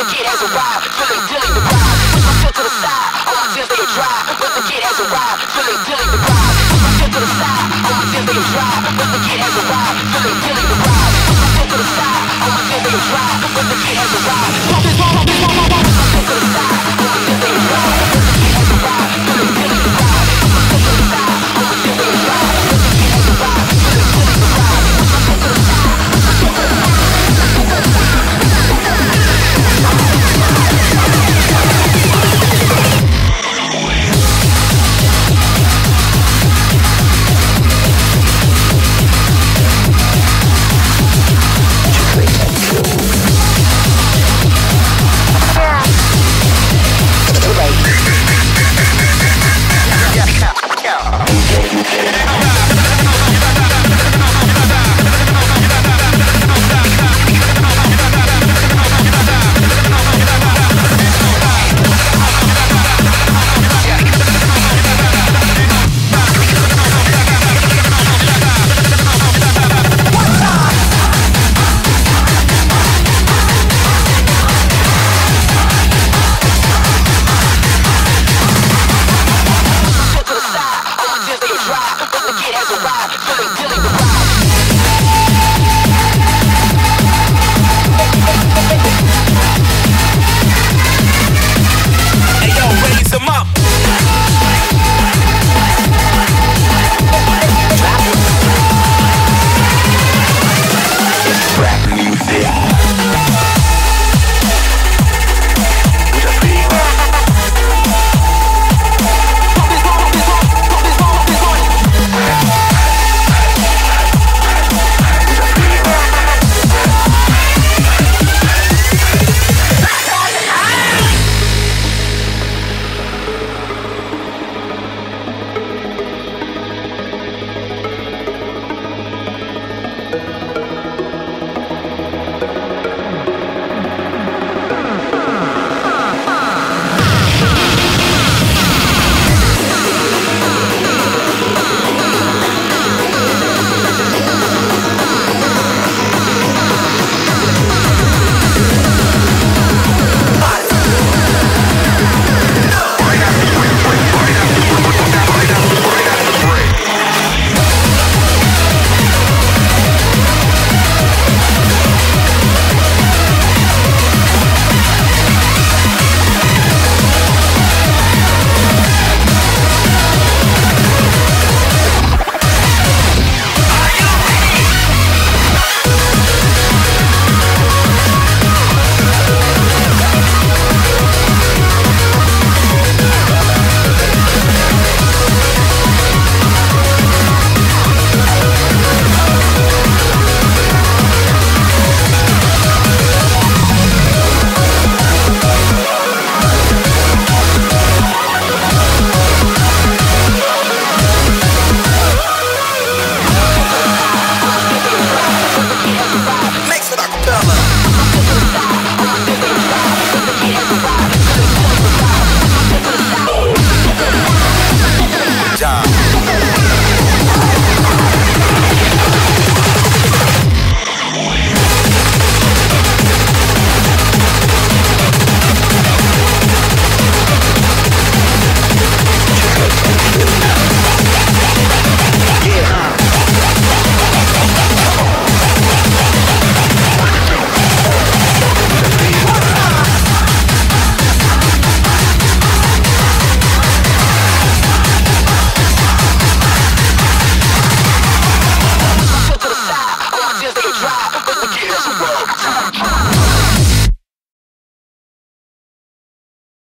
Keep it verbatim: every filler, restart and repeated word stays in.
kid has arrived, feeling dilly the ride. Push my shit to the side, all my tears they are dry. But the kid has arrived, feeling dilly the ride. Push my shit to the side, all my tears they are dry. But the kid has arrived, feeling dilly the ride. Push my shit to the side, all my tears they are dry. But the kid has arrived. Push my shit to the side, all my tears they are dry. But the kid has arrived, feeling dilly the ride. Push my shit to the side, all my tears they are dry. But the kid has arrived, feeling dilly the ride. Push my shit to the side, push my shit to the side. But the kid has arrived, feeling dilly the ride.